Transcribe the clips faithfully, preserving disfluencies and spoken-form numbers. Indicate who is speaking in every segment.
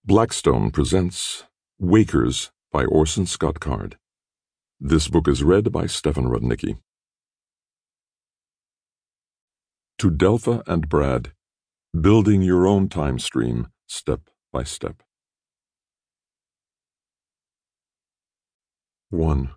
Speaker 1: Blackstone presents Wakers by Orson Scott Card. This book is read by Stefan Rudnicki. To Delpha and Brad, building your own time stream step by step. one.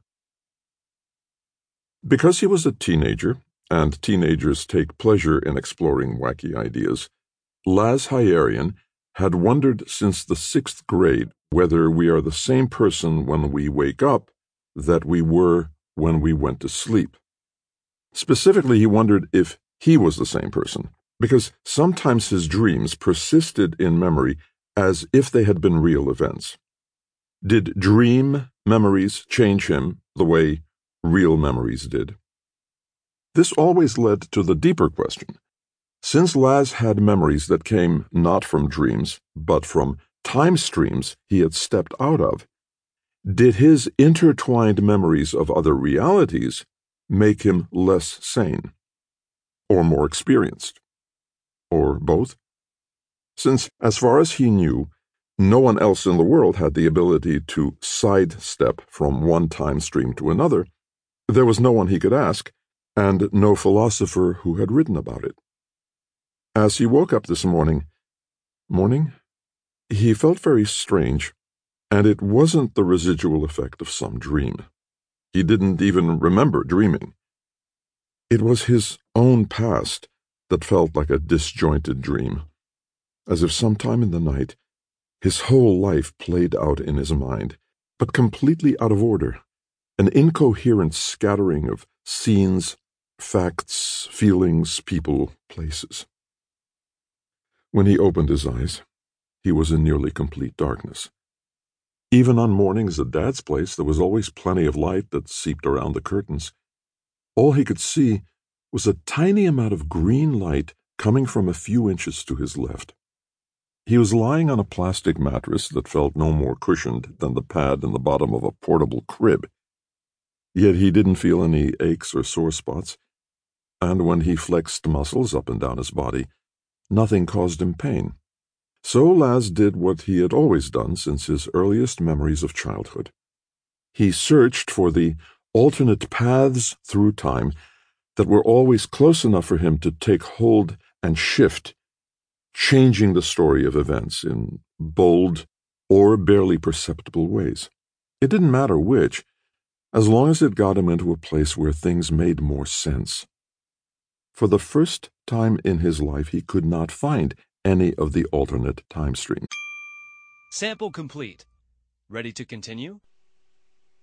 Speaker 1: Because he was a teenager, and teenagers take pleasure in exploring wacky ideas, Laz Hyerian had wondered since the sixth grade whether we are the same person when we wake up that we were when we went to sleep. Specifically, he wondered if he was the same person, because sometimes his dreams persisted in memory as if they had been real events. Did dream memories change him the way real memories did? This always led to the deeper question. Since Laz had memories that came not from dreams, but from time streams he had stepped out of, did his intertwined memories of other realities make him less sane, or more experienced, or both? Since, as far as he knew, no one else in the world had the ability to sidestep from one time stream to another, there was no one he could ask, and no philosopher who had written about it. As he woke up this morning, morning, he felt very strange, and it wasn't the residual effect of some dream. He didn't even remember dreaming. It was his own past that felt like a disjointed dream, as if sometime in the night his whole life played out in his mind, but completely out of order, an incoherent scattering of scenes, facts, feelings, people, places. When he opened his eyes, he was in nearly complete darkness. Even on mornings at Dad's place, there was always plenty of light that seeped around the curtains. All he could see was a tiny amount of green light coming from a few inches to his left. He was lying on a plastic mattress that felt no more cushioned than the pad in the bottom of a portable crib. Yet he didn't feel any aches or sore spots, and when he flexed muscles up and down his body, nothing caused him pain. So Laz did what he had always done since his earliest memories of childhood. He searched for the alternate paths through time that were always close enough for him to take hold and shift, changing the story of events in bold or barely perceptible ways. It didn't matter which, as long as it got him into a place where things made more sense. For the first time in his life, he could not find any of the alternate time streams.
Speaker 2: Sample complete. Ready to continue?